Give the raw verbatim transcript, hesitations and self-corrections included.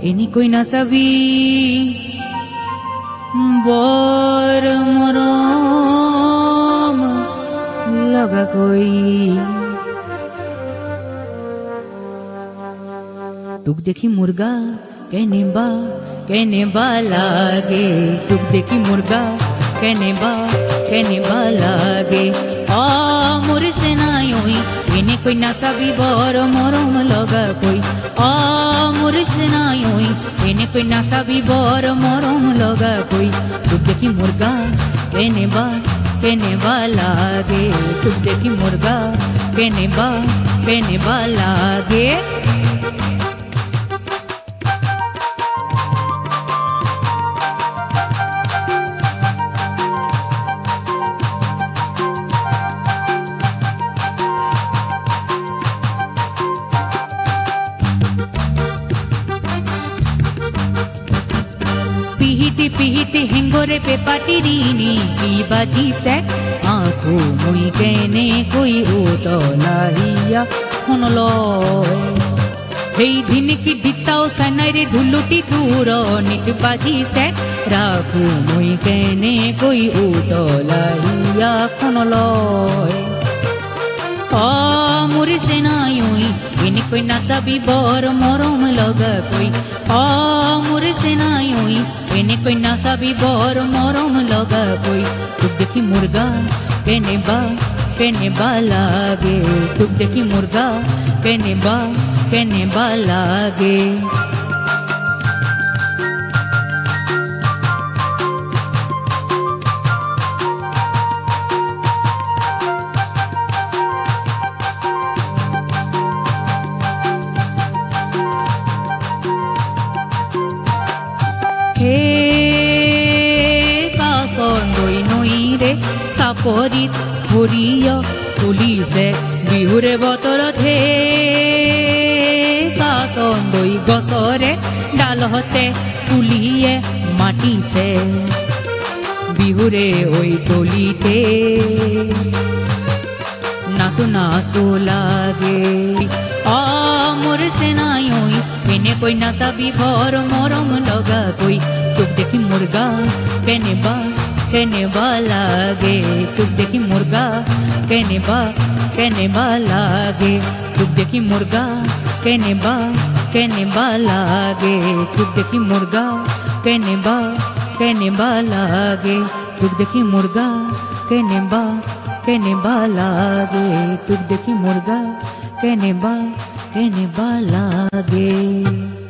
এনেকৈ নাচাবি বৰ মৰম লগাকৈ তোক দেখি মুৰ্গা কেনেবা কেনেবা লাগে তোক দেখি মুৰ্গা কেনেবা কেনেবা লাগে অ মোৰ চেনাই এনেকৈ নাচাবি বৰ মৰম লগাকৈ অ মোৰ চেনাই এনেকৈ নাচাবি বৰ মৰম লগাকৈ তোক দেখি মুৰ্গা কেনেবা কেনেবা লাগে তোক দেখি মুৰ্গা কেনেবা কেনেবা লাগে পিহিতি পিহিতি হেংগৰে পেপাটিৰিনি কি বাজিছে আঁখো মই কেনেকৈ উতলাহিয়া শুনলয় সেই ধিনিকি দিতাও চানাইৰে ধুলুটি দূৰণিত বাজিছে ৰাখো মই কেনেকৈ উতলাহিয়া শুনলয় অ মোৰ চেনাই এনেকৈ নাচাবি বৰ মৰম লগাকৈ অ মোৰ চেনাই এনেকৈ নাচাবি বৰ মৰম লগাকৈ তোক দেখি মুৰ্গা কেনেবা কেনেবা লাগে তোক দেখি মুৰ্গা কেনেবা কেনেবা লাগে চাপৰিত ভৰিয় তুলিছে বিহুৰে বতৰত হে কাচন্দৈ গছৰে ডালহতে তুলিয়ে মাতিছে বিহুৰে ঐ তলিতে নাচো নাচো লাগে অ মোৰ চেনাই এনেকৈ নাচাবি বৰ মৰম লগাকৈ তোক দেখি মুৰ্গা কেনেবা কেনেবা লাগে তোক দেখি মুৰ্গা কেনেবা কেনেবা লাগে তোক দেখি মুৰ্গা কেনেবা কেনেবা লাগে তোক দেখি মুৰ্গা কেনেবা কেনেবা লাগে তোক দেখি মুৰ্গা কেনেবা কেনেবা লাগে তোক দেখি মুৰ্গা কেনেবা কেনেবা লাগে।